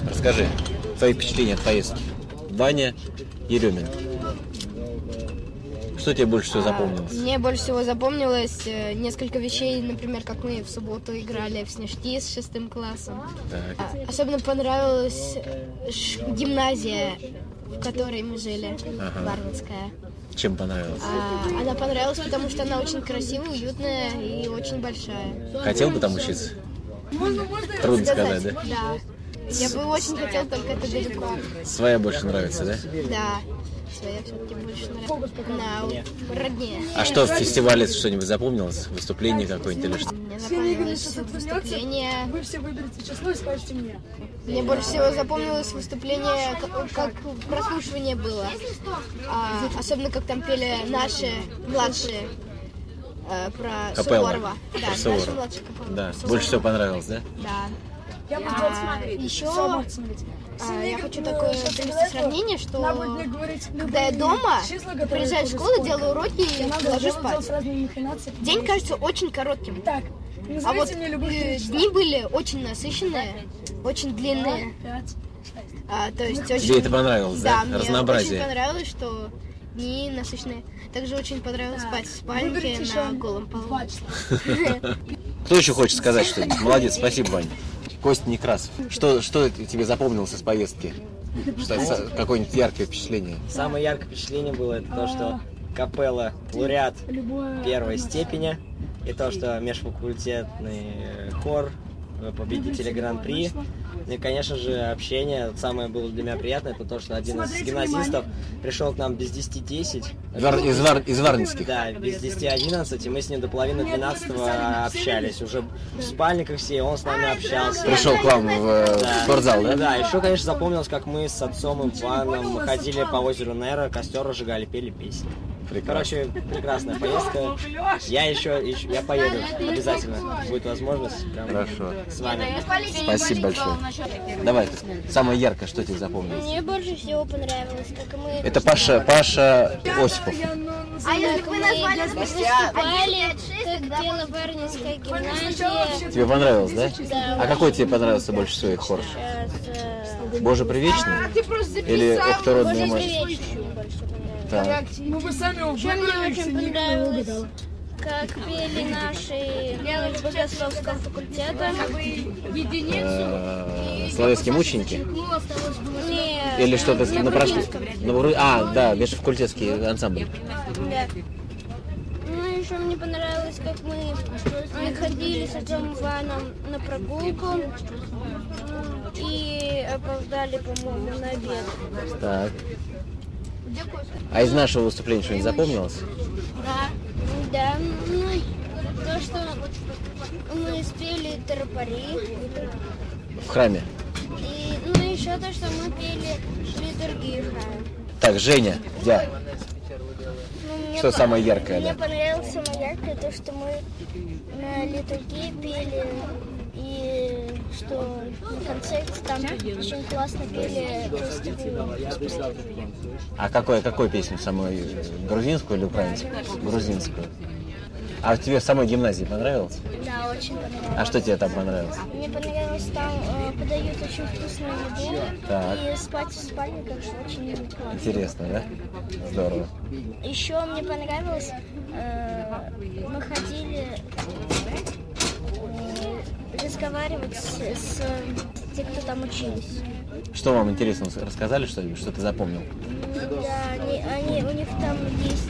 Расскажи твои впечатления от поездки. Ваня Еремин. Что тебе больше всего запомнилось? Мне больше всего запомнилось несколько вещей, например, как мы в субботу играли в снежки с 6 классом. Особенно понравилась гимназия, в которой мы жили, Барвинская. Чем понравилось? Она понравилась, потому что она очень красивая, уютная и очень большая. Хотел бы там учиться? Трудно сказать, да? Да. Я бы очень хотел, только это далеко. Своя больше нравится, да? Да. Своя все-таки больше нравится. Роднее. А что в фестивале что-нибудь запомнилось? Выступление какое-нибудь или что? Мне запомнилось выступление. Вы все выберете число и скажете мне. Мне больше всего запомнилось выступление, как прослушивание было. Особенно, как там пели наши младшие про Капелла. Суворова. Да, Про Суворова. наши младшие Капелла. Да. Больше всего понравилось, да? Да. Я буду смотреть. Еще Смотреть. я хочу такое привести сравнение, что когда я дома, приезжаю в школу, делаю уроки и ложусь спать. День кажется очень коротким. Так, А вот дни были очень насыщенные, очень длинные. То есть очень... Тебе это понравилось, да? Да, Разнообразие. мне очень понравилось, что дни насыщенные. Также очень понравилось спать в спальнике на голом полу. Кто еще хочет сказать что-нибудь? Молодец, спасибо, Ваня. Костя Некрасов. Что тебе запомнилось из поездки? Какое-нибудь яркое впечатление? Самое яркое впечатление было это то, что капелла лауреат первой степени, и то, что межфакультетный хор победители гран-при. И, конечно же, общение. Самое было для меня приятное, это то, что один из гимназистов пришел к нам без 10:10. Из Варнинских? Да, без 10:11, и мы с ним до половины 12-го общались. Уже в спальниках все, он с нами общался. Пришел к вам в спортзал, да? Да, еще, конечно, запомнилось, как мы с отцом Иваном ходили по озеру Нера, костер разжигали, пели песни. Короче, прекрасная поездка. Я поеду обязательно. Будет возможность. Хорошо. С вами. Спасибо большое. Давай, самое яркое, что тебе запомнилось? Мне больше всего понравилось, как мы... Это Паша Осипов. А если вы назвали выступали, как пела Барвинская гимназия. Тебе понравилось, да? Да. А какой тебе понравился больше всего их хор? Боже привечный? Или Ох ты родная мать? Так. Ну вы сами Еще мне очень понравилось, как пели наши богословского факультета. Словецкие мученики? Нет. Или что-то на прошлом? Да, межфакультетский ансамбль. Да. Ну, еще мне понравилось, как мы ходили с отцом Иваном на прогулку и опоздали, по-моему, на обед. Так. А из нашего выступления что-нибудь запомнилось? Да, ну, то, что мы спели тропари. В храме. И, ну, еще то, что мы пели литургию в храме. Так, Женя, я. Ну, Что самое яркое, мне да? понравилось самое яркое то, что мы на литургии пели, и что в конце там очень классно пели «Крестовую». А какую песню? Самую грузинскую или украинскую? Грузинскую. А тебе в самой гимназии понравилось? Да, очень понравилось. А что тебе там понравилось? Мне понравилось, там подают очень вкусную еду, Так. и спать в спальниках очень классно. Интересно, да? Здорово. Еще мне понравилось, мы ходили разговаривать с теми, кто там учились. Что вам интересно? Рассказали что-нибудь? Что ты запомнил? Да, у них там есть...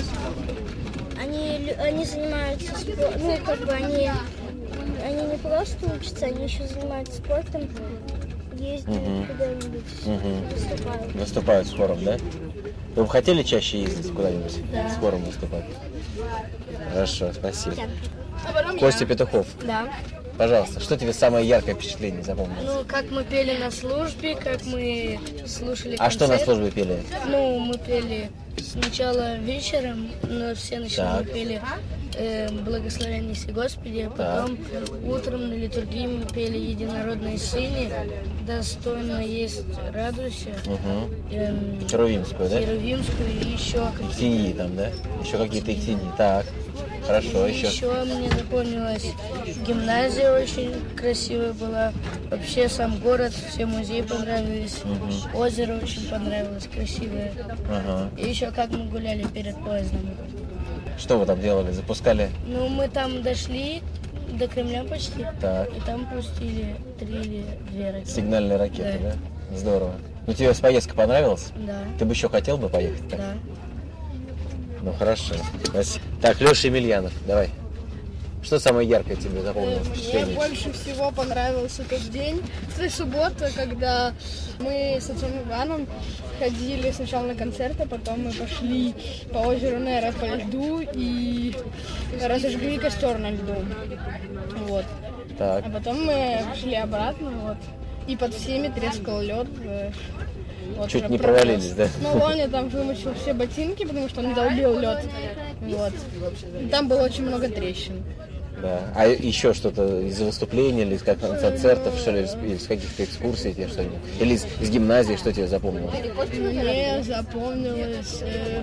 Они занимаются спортом, ну, как бы они не просто учатся, они еще занимаются спортом, ездят куда-нибудь, выступают. Выступают с хором, да? Вы бы хотели чаще ездить куда-нибудь? Да. С хором выступать? Хорошо, спасибо. Костя Петухов. Да. Пожалуйста, что тебе самое яркое впечатление запомнилось? Ну, как мы пели на службе, как мы слушали концерт. А что на службе пели? Ну, мы пели сначала вечером, но все начали Так. пели «Благословен неси Господи», а потом утром на литургии мы пели «Единородное сыне», «Достойно есть радуйся», Херувимскую, да? Херувимскую и еще какие-то. Тени там, да? Еще какие-то тени. Так. Хорошо, еще. Еще мне запомнилась гимназия очень красивая была. Вообще сам город, все музеи понравились. Озеро очень понравилось, красивое. Ага. И еще как мы гуляли перед поездом. Что вы там делали? Запускали? Ну, мы там дошли до Кремля почти. Так. И там пустили 3 или 2 ракеты. Сигнальные ракеты, Да. да? Здорово. Ну, тебе поездка понравилась? Да, Ты бы еще хотел бы поехать? Так? да. Ну, хорошо. Спасибо. Так, Леша Емельянов, давай. Что самое яркое тебе запомнилось? Мне впечатление? больше всего понравился тот день, суббота, когда мы с отцом Иваном ходили сначала на концерт, а потом мы пошли по озеру Нера по льду и разожгли костер на льду. Вот. Так. А потом мы шли обратно, вот. И под всеми трескал лед. Вот, Чуть уже не провез. провалились, да? Ну, Лоня там вымочил все ботинки, потому что он долбил лед. Вот. И там было очень много трещин. Да. А еще что-то из выступления или из концертов, что ли, из каких-то экскурсий тебе что-нибудь? Или из гимназии, что тебе запомнилось? Мне запомнилось,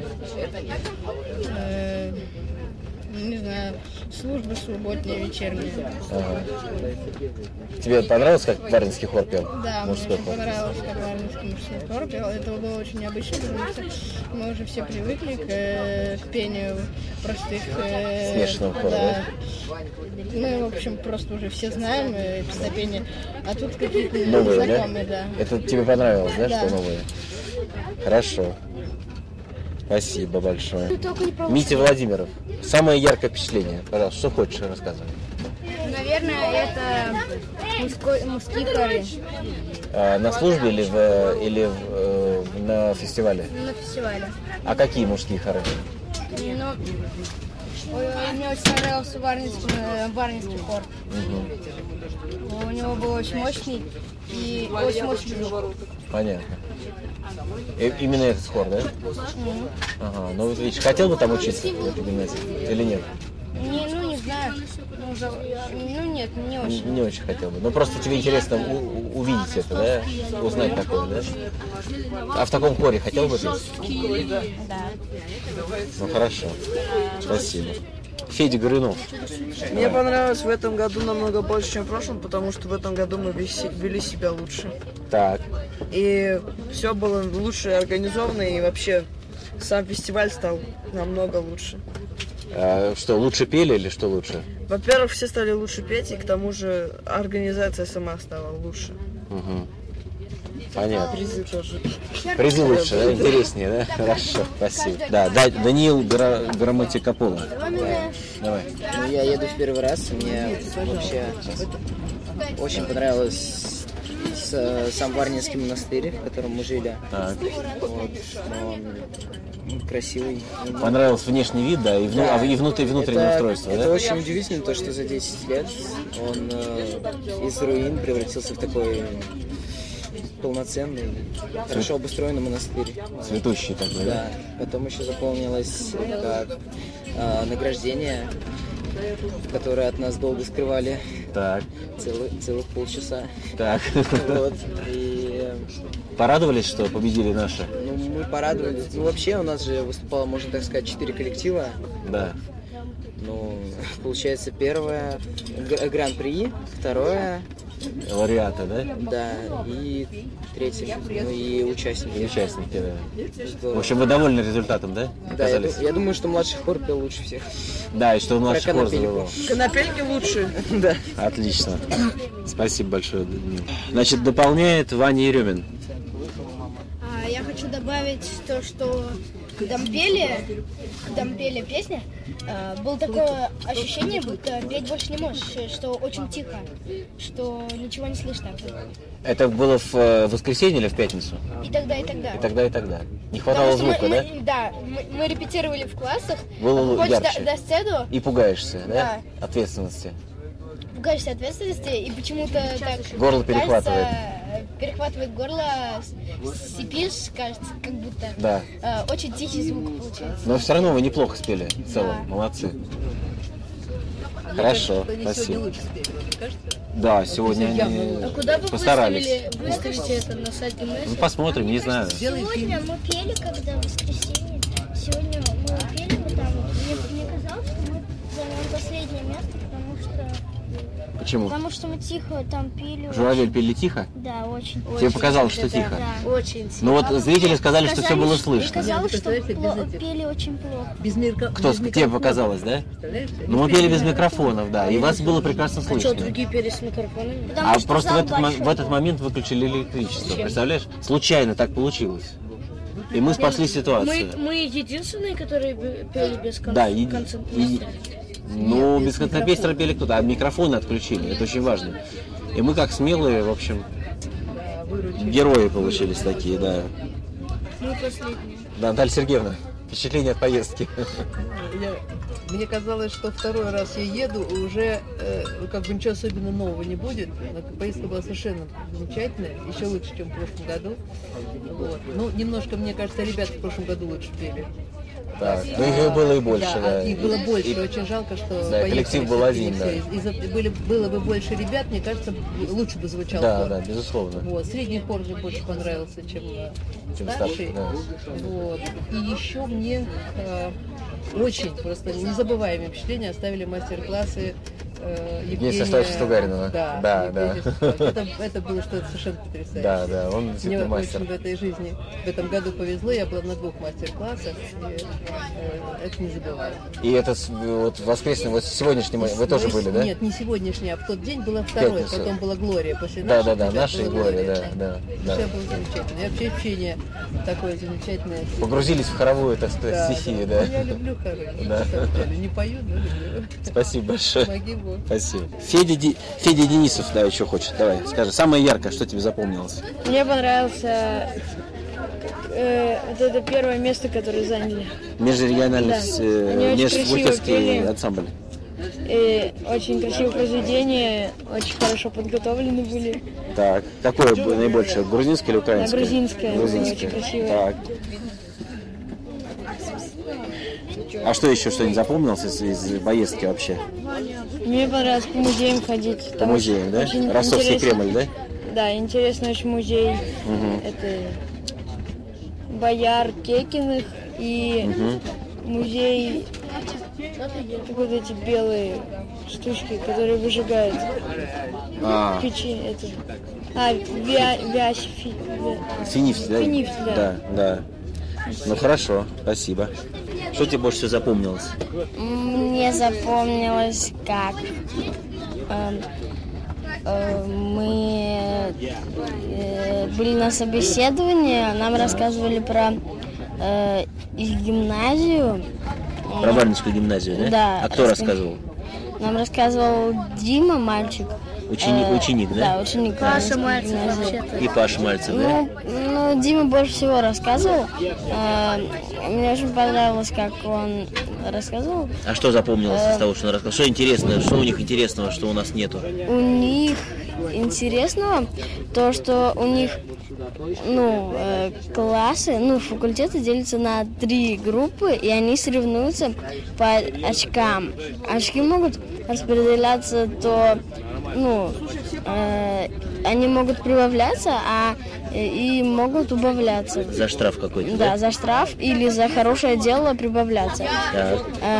не знаю, служба субботняя, вечерняя. Ага. Тебе понравилось, как Варнинский хор пел? Да, мне Мужской очень хор? понравилось, как Варнинский мужской хор пел. Это было очень необычно, потому что мы уже все привыкли к пению простых... Смешанного хора, да? Мы, в общем, просто уже все знаем песнопение, а тут какие-то Новые, да? незнакомые, да. Это тебе понравилось, да, Да. что новые? Хорошо. Спасибо большое. Митя Владимиров, самое яркое впечатление, пожалуйста, что хочешь рассказывать? Наверное, это мужские хоры На службе или на фестивале? на фестивале. А какие мужские хоры? Ну, мне очень понравился Варнинский хор. У него был очень мощный и очень мощный звук. Понятно. Именно этот хор, да? Ага, ну вот видишь, хотел бы там учиться в этой гимназии или нет? Не знаю. Нет, не очень. Не очень хотел бы. Но просто тебе интересно увидеть это, да? Узнать такое, да? А в таком хоре хотел бы петь? Да. Ну хорошо. Спасибо. Федя Горюнов. Мне понравилось в этом году намного больше, чем в прошлом, потому что в этом году мы вели себя лучше. Так. И все было лучше организовано, и вообще сам фестиваль стал намного лучше. А что, лучше пели или что лучше? Во-первых, все стали лучше петь, и к тому же организация сама стала лучше. Угу. Понятно. Призы тоже. Призы лучше, да? Интереснее, да? Хорошо, спасибо. Да, Даниил Грамматикопола. Давай. Ну, я еду в первый раз, мне вообще очень понравилось сам Варнинский монастырь, в котором мы жили. Так. Вот, он красивый. Понравился внешний вид, да, и внутреннее устройство, это да? очень удивительно, то, что за 10 лет он из руин превратился в такой полноценный, хорошо обустроенный монастырь. Цветущий такой, да? Да. Потом еще запомнилось как награждение, которое от нас долго скрывали. Так. Целых полчаса. Так. Вот. И Порадовались, что победили наши? ну, мы порадовались. Ну, вообще у нас же выступало, можно так сказать, 4 коллектива. Да. Ну, получается, первое гран-при, второе, Лауреаты, да? да, и третье, ну и участники. И участники, да. В Здорово. общем, вы довольны результатом, да? Да, я, Оказались? я думаю, что младший хор пел лучше всех. Да, и что у нас Про хор конопельку. завело. Конопельки лучше. Да. Отлично. Спасибо большое, Даниил. Значит, дополняет Ваня Еремин. Я хочу добавить то, что когда мы пели песни, было такое ощущение, будто петь больше не можешь, что очень тихо, что ничего не слышно. Это было в воскресенье или в пятницу? И тогда, и тогда. И тогда, и тогда. Не хватало Потому что звука, да? мы репетировали в классах, Было выходишь ярче. до сцену, И пугаешься, да? Да. Ответственности. пугаешься ответственности, и почему-то так... Горло кажется, перехватывает горло, сипишь, кажется, как будто. Да. Очень тихий звук получается. Но все равно вы неплохо спели в целом. Да. Молодцы. Хорошо, спасибо. Да, сегодня они А куда вы постарались. выставите это на сайте Ну, гимназии? посмотрим, не знаю. Сегодня мы пели, когда в воскресенье. Сегодня мы пели, мы там. Мне казалось, что мы последнее место, Почему? потому что мы тихо там пили. Журавель пели тихо? Да, очень. Тебе показалось, что тихо? Да. Очень. Ну вот зрители сказали, что все было слышно. Казалось, что пели очень плохо. Кто? Тебе показалось, да? Ну мы пели без микрофонов, да, и вас было прекрасно Что, слышно. другие пели с микрофонами? Потому А что просто зал в большой. этот момент выключили электричество, представляешь? Случайно так получилось. И мы спасли ситуацию. Мы единственные, которые пели без Да, концентрации. ну, без контрапестера пели кто-то, а микрофоны отключили, это очень важно. И мы как смелые, в общем, герои получились такие, да. Мы последние. Да, Наталья Сергеевна, впечатление от поездки. Мне казалось, что второй раз я еду, и уже как бы ничего особенно нового не будет. Но поездка была совершенно замечательная, еще лучше, чем в прошлом году. Вот. Ну, немножко, мне кажется, ребята в прошлом году лучше пели. Так, ну их было и больше, Да, да. их было больше, И- очень жалко, что Да, поехали коллектив был все-таки один, не да. все. Было бы больше ребят, мне кажется, лучше бы звучал Да, хор. да, безусловно. Вот. Средний хор мне больше понравился, чем Чем старший. старший, да. Вот. И еще мне очень просто незабываемые впечатления оставили мастер-классы Евгения Станиславовича Тугаринова. Да, Да, Евгения Станиславовича. Это было что-то совершенно потрясающее. Да, да, он Мне действительно мастер. очень в этой жизни, в этом году повезло, я была на 2 мастер-классах, и это не забываю. И этот вот воскресный, вот сегодняшний вы тоже были, да? Нет, не сегодняшний, а в тот день была второй, Пятницу. потом была Глория. После Да, нашей да, да, ребят наша и была Глория, да. Все было замечательно. И вообще общение такое замечательное. Погрузились в хоровую, так сказать, стихию, да. Ну, я люблю хоры. Да. На самом деле. Не пою, но люблю. Спасибо большое. Помоги Бог. Спасибо. Федя Денисов, да, еще хочет. Давай, скажи, самое яркое, что тебе запомнилось? Мне понравился вот это первое место, которое заняли. Межрегиональный, Да. Они очень межфакультетский красиво пели. ансамбль. И очень красивое произведение, очень хорошо подготовлены были. Так, какое наибольшее, грузинское или украинское? Грузинское, Грузинское. очень красивое. Так. А что еще, что-нибудь запомнилось из поездки вообще? Мне понравилось по музеям ходить. По Там музеям, да? очень Ростовский интересно. Кремль, да? Да, интересный очень музей. Это бояр Кекиных и музей вот эти белые штучки, которые выжигают А, печи. Финифть, да? Финифть, да. Да, да. Ну хорошо, спасибо. Что тебе больше всего запомнилось? Мне запомнилось, как мы были на собеседовании, нам рассказывали про их гимназию. Про Варнинскую гимназию, да? Да. А кто рассказывал? Нам рассказывал Дима, мальчик. Ученик, да? Да, ученик. Паша Варнинской Мальцев гимназии. вообще-то. И Паша Мальцев, да? Ну, Дима больше всего рассказывал. Мне очень понравилось, как он рассказывал. А что запомнилось из того, что он рассказал? Что интересно, что у них интересного, что у нас нету? У них интересного то, что у них классы, факультеты делятся на 3 группы, и они соревнуются по очкам. Очки могут распределяться то, они могут прибавляться, и могут убавляться. За штраф какой-то, Да, да? за штраф или за хорошее дело прибавляться. Так.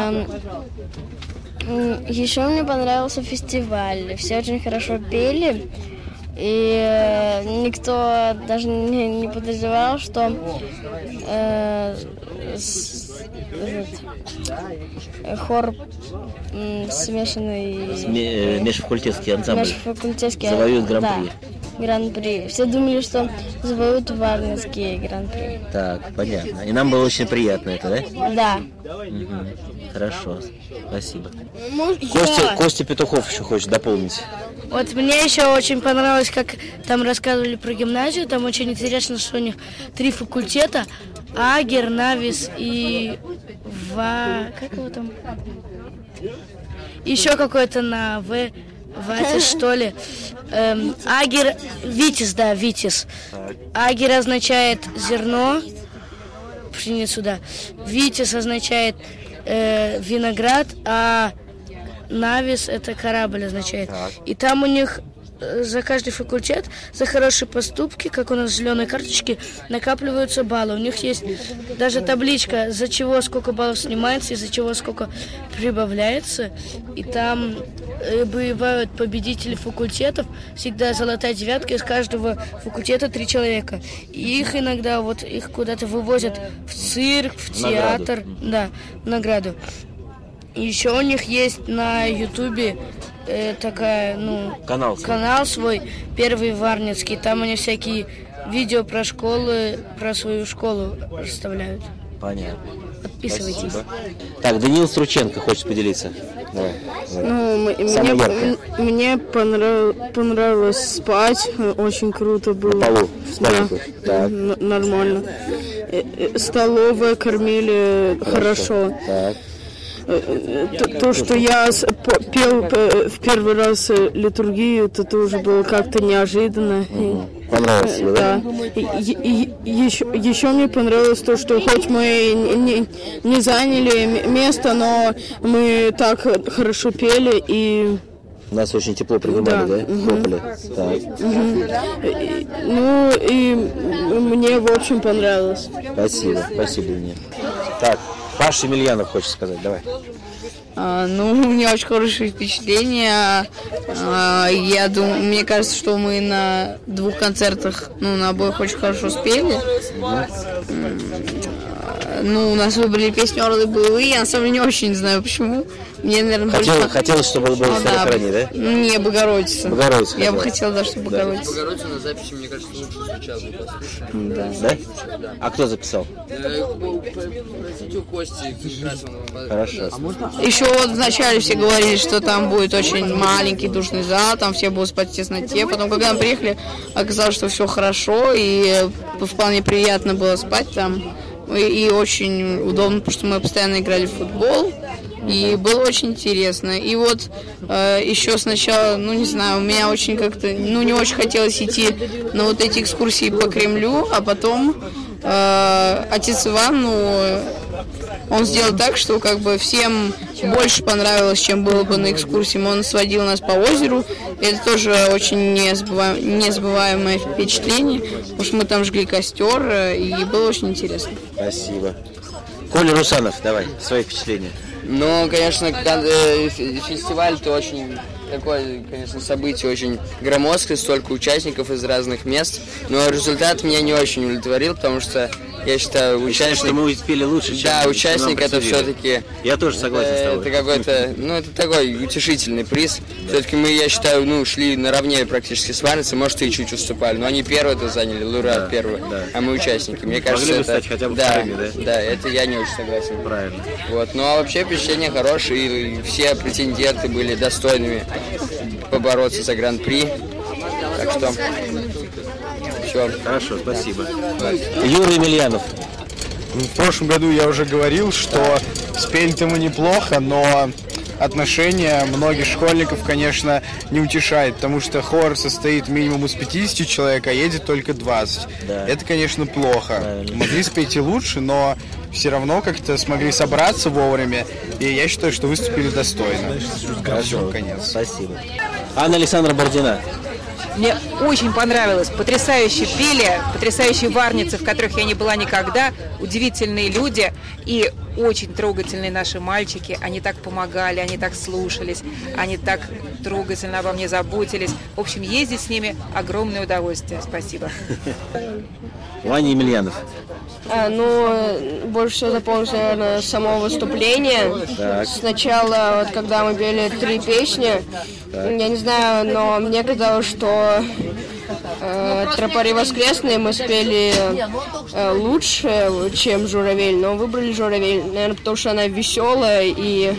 Еще мне понравился фестиваль. Все очень хорошо пели. И никто даже не подозревал, что хор смешанный Межфакультетский ансамбль межфакультетский завоюет гран-при. Да, гран-при. Все думали, что завоюют Варнинские гран-при. Так, понятно. И нам было очень приятно это, да? Да. Хорошо, спасибо. Я. Костя Петухов еще хочет дополнить. Вот мне еще очень понравилось, как там рассказывали про гимназию. Там очень интересно, что у них 3 факультета. Агер, Навис и как его там? Еще какой-то на Ватис, что ли. Агер, Витис, да, Витис. Агер означает зерно, пшеницу, да. Витис означает виноград, а Навис это корабль означает. И там у них за каждый факультет, за хорошие поступки, как у нас зеленые карточки, накапливаются баллы. У них есть даже табличка, за чего сколько баллов снимается, из-за чего сколько прибавляется. И там бывают победители факультетов, всегда золотая девятка, из каждого факультета 3 человека. И их иногда их куда-то вывозят в цирк, в театр, да, в награду. Еще у них есть на Ютубе канал свой, Первый Варницкий. Там они всякие видео про школы, про свою школу расставляют. Понятно. Подписывайтесь. Спасибо. Так, Даниил Струченко хочет поделиться. Давай. Мне понравилось спать, очень круто было. На полу, да, нормально. Столовая кормили хорошо. Так. То, что я пел в первый раз литургию, это тоже было как-то неожиданно. Понравилось тебе, да? Еще мне понравилось то, что хоть мы не заняли место, но мы так хорошо пели и... Нас очень тепло принимали, да? Хлопали. Ну, и мне, в общем, понравилось. Спасибо мне. Так, Паша Емельянов хочет сказать, давай. У меня очень хорошие впечатления. Я думаю, мне кажется, что мы на 2 концертах, на обоих очень хорошо спели. У нас выбрали песню «Орлы боевые». Я на самом деле не очень знаю почему. Мне, наверное, хотелось, чтобы было «Старохрани», да? Не, «Богородица». Я бы хотела, да, чтобы «Богородица». «Богородица» на записи, мне кажется, лучше звучала. Послушаем. Да? А кто записал? Просите у Кости. Хорошо. Еще вначале все говорили, что там будет очень маленький душный зал, там все будут спать в тесноте. Потом, когда мы приехали, оказалось, что все хорошо, и вполне приятно было спать там. И очень удобно, потому что мы постоянно играли в футбол. И было очень интересно. И еще сначала, не знаю, у меня очень как-то, не очень хотелось идти на эти экскурсии по Кремлю, а потом отец Иван, он сделал так, что всем больше понравилось, чем было бы на экскурсии. Он сводил нас по озеру. Это тоже очень незабываемое впечатление, потому что мы там жгли костер, и было очень интересно. Спасибо. Коля Русанов, давай, свои впечатления. Конечно, фестиваль это очень такое, конечно, событие очень громоздкое, столько участников из разных мест, но результат меня не очень удовлетворил, потому что я считаю, что мы успели лучше, чем... Да, участник это все-таки... Я тоже согласен с тобой. Это какой-то, это такой утешительный приз. Да. Все-таки мы, я считаю, шли наравне практически с Варницей, может, и чуть уступали, но они первые-то заняли, лауреат первый, а мы участники. Мне кажется, могли бы стать хотя бы вторыми, да? Да, это я не очень согласен. Правильно. А вообще впечатления хорошие, и все претенденты были достойными побороться за гран-при. Так что... Все. Хорошо, спасибо. Юра Емельянов. В прошлом году я уже говорил, что спели-то мы неплохо, но отношения многих школьников, конечно, не утешает, потому что хор состоит минимум из 50 человек, а едет только 20. Да. Это, конечно, плохо. Правильно. Могли спеть и лучше, но все равно как-то смогли собраться вовремя, и я считаю, что выступили достойно. Хорошо, конец. Спасибо. Анна Александра Бордина. Мне очень понравилось. Потрясающе пели, потрясающие варницы, в которых я не была никогда. Удивительные люди и очень трогательные наши мальчики. Они так помогали, они так слушались, они так трогательно обо мне заботились. В общем, ездить с ними огромное удовольствие. Спасибо. Ваня Емельянов. Больше всего запомнилось, наверное, само выступление. Так. Сначала, когда мы пели 3 песни, я не знаю, но мне казалось, что «Тропари воскресные» мы спели лучше, чем «Журавель», но выбрали «Журавель», наверное, потому что она веселая,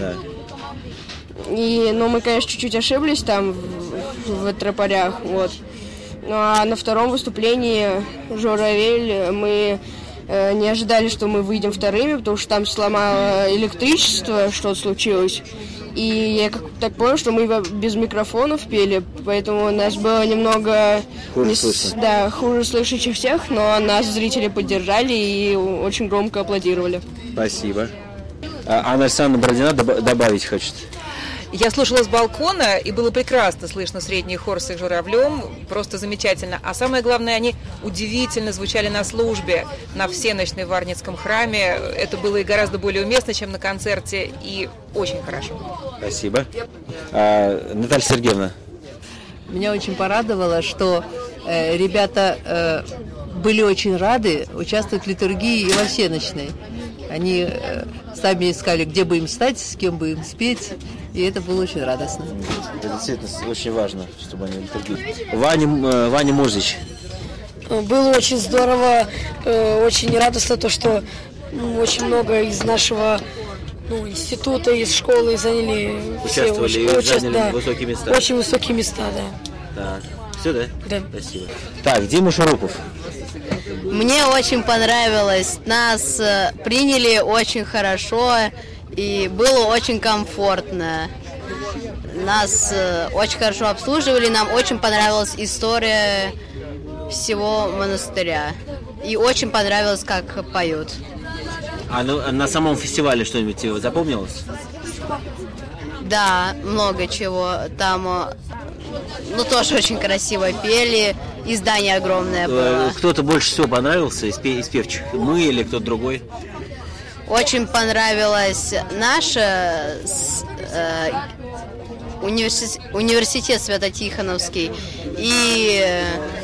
но мы, конечно, чуть-чуть ошиблись там в «Тропарях», а на втором выступлении «Журавель» мы не ожидали, что мы выйдем вторыми, потому что там сломало электричество, что-то случилось. И я так понял, что мы без микрофонов пели, поэтому у нас было немного хуже слышно, чем всех, но нас зрители поддержали и очень громко аплодировали. Спасибо. Анна Александровна Бородина добавить хочет? Я слушала с балкона, и было прекрасно слышно средний хор с их журавлем, просто замечательно. А самое главное, они удивительно звучали на службе, на всеночной в Варницком храме. Это было и гораздо более уместно, чем на концерте, и очень хорошо. Спасибо. Наталья Сергеевна. Меня очень порадовало, что ребята были очень рады участвовать в литургии и во всеночной. Они сами искали, где бы им стать, с кем бы им спеть, и это было очень радостно. Это действительно очень важно, чтобы они литургии. Ваня Музыч. Было очень здорово, очень радостно то, что очень много из нашего института, из школы заняли Участвовали и заняли высокие места. Очень высокие места, да. Так. Все, да? Да. Спасибо. Так, Дима Шурупов. Мне очень понравилось. Нас приняли очень хорошо и было очень комфортно. Нас очень хорошо обслуживали. Нам очень понравилась история всего монастыря. И очень понравилось, как поют. А на самом фестивале что-нибудь тебе запомнилось? Да, много чего. Там тоже очень красиво пели. И здание огромное было. Кто-то больше всего понравился из певчих? Мы или кто-то другой? Очень понравилась наша университет Свято-Тихоновский и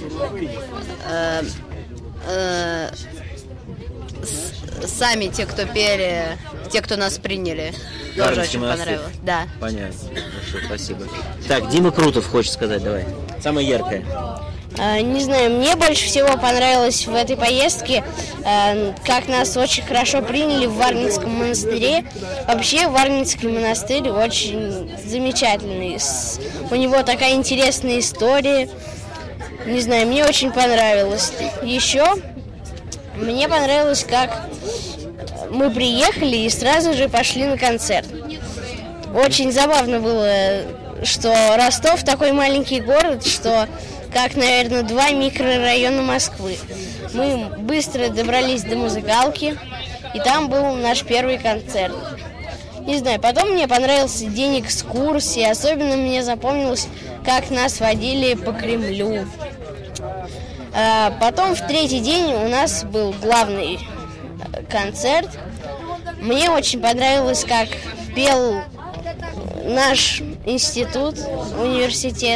сами те, кто пели, те, кто нас приняли, тоже очень понравилось. Да. Понятно. Хорошо, спасибо. Так, Дима Крутов хочет сказать, давай. Самое яркое. Не знаю, мне больше всего понравилось в этой поездке, как нас очень хорошо приняли в Варницком монастыре. Вообще Варницкий монастырь очень замечательный. У него такая интересная история. Не знаю, мне очень понравилось. Еще мне понравилось, как мы приехали и сразу же пошли на концерт. Очень забавно было, что Ростов такой маленький город, что как, наверное, 2 микрорайона Москвы. Мы быстро добрались до музыкалки, и там был наш первый концерт. Не знаю, потом мне понравился день экскурсии, особенно мне запомнилось, как нас водили по Кремлю. Потом в 3-й день у нас был главный концерт. Мне очень понравилось, как пел наш институт, университет.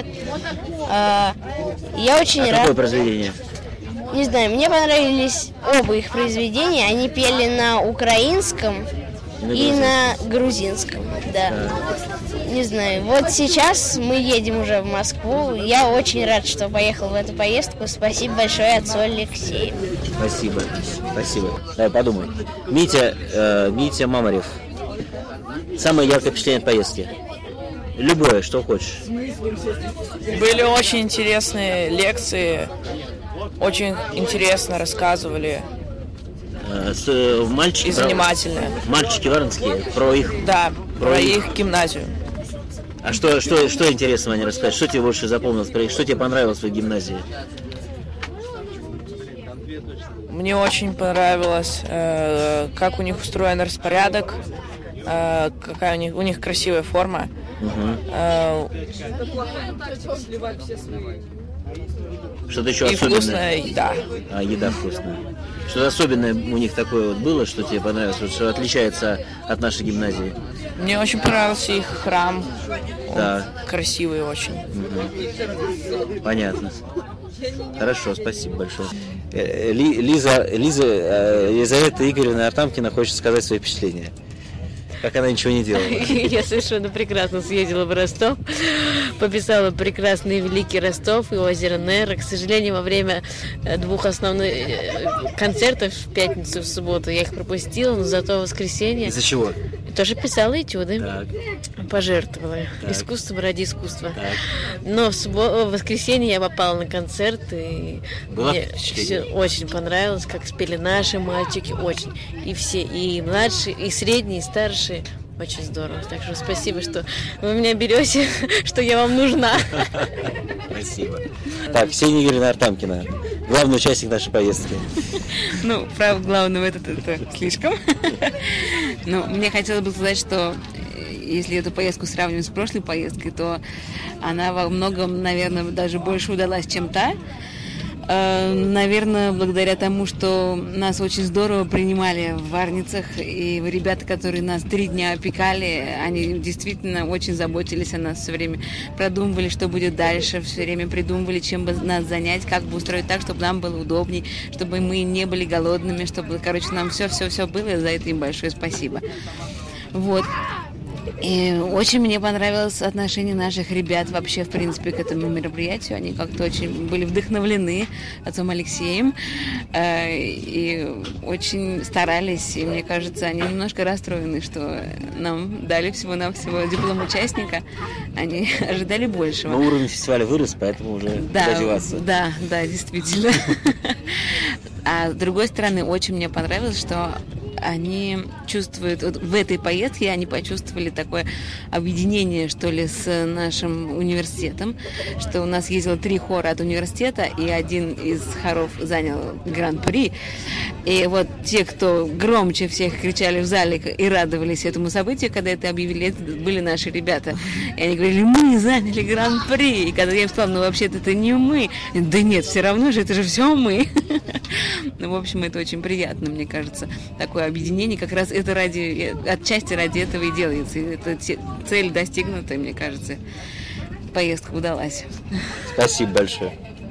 Я очень рад. Какое произведение? Не знаю, мне понравились оба их произведения. Они пели на украинском и на грузинском. Да. Не знаю. Вот сейчас мы едем уже в Москву. Я очень рад, что поехал в эту поездку. Спасибо большое отцу Алексею. Спасибо. Спасибо. Давай подумай. Митя Мамарев. Самое яркое впечатление от поездки? Любое, что хочешь. Были очень интересные лекции, очень интересно рассказывали. Мальчики, и занимательно. Мальчики варнские, про их... Да, про их гимназию. А что интересного они рассказали? Что тебе больше запомнилось? Что тебе понравилось в их гимназии? Мне очень понравилось, как у них устроен распорядок, какая у них красивая форма. Что-то еще и особенное? Вкусная еда. Еда вкусная. Что-то особенное у них такое вот было, что тебе понравилось, что отличается от нашей гимназии? Мне очень понравился их храм. Да. Он красивый очень. Понятно. Хорошо, спасибо большое. Елизавета Игоревна Артамкина хочет сказать свои впечатления. Как она ничего не делала. Я совершенно прекрасно съездила в Ростов, пописала прекрасный великий Ростов и озеро Нера. К сожалению, во время 2 основных концертов в пятницу и в субботу я их пропустила, но зато в воскресенье... Из-за чего? Тоже писала этюды. Так. Пожертвовала. Так. Искусством ради искусства. Так. Но в воскресенье я попала на концерт, и мне все очень понравилось, как спели наши мальчики, очень. И все, и младшие, и средние, и старшие. Очень здорово. Так что спасибо, что вы меня берете, что я вам нужна. Спасибо. Так, Ксения Юрьевна Артамкина, главный участник нашей поездки. Право главного это слишком. Но мне хотелось бы сказать, что если эту поездку сравнивать с прошлой поездкой, то она во многом, наверное, даже больше удалась, чем та. Наверное, благодаря тому, что нас очень здорово принимали в Варницах, и ребята, которые нас 3 дня опекали, они действительно очень заботились о нас все время, продумывали, что будет дальше, все время придумывали, чем бы нас занять, как бы устроить так, чтобы нам было удобней, чтобы мы не были голодными, чтобы, короче, нам все было, и за это им большое спасибо. Вот. И очень мне понравилось отношение наших ребят вообще, в принципе, к этому мероприятию. Они как-то очень были вдохновлены отцом Алексеем и очень старались. И мне кажется, они немножко расстроены, что нам дали всего-навсего диплом участника. Они ожидали большего. Но уровень фестиваля вырос, поэтому уже куда деваться. Да, действительно. А с другой стороны, очень мне понравилось, что они чувствуют, вот в этой поездке они почувствовали такое объединение, что ли, с нашим университетом, что у нас ездило 3 хора от университета, и один из хоров занял гран-при. И вот те, кто громче всех кричали в зале и радовались этому событию, когда это объявили, это были наши ребята. И они говорили: мы заняли гран-при. И когда я им сказала: ну вообще-то это не мы. Да нет, все равно же, это же все мы. Ну, в общем, это очень приятно, мне кажется, такое объединение. Как раз это отчасти ради этого и делается. И эта цель достигнута, мне кажется. Поездка удалась. Спасибо большое.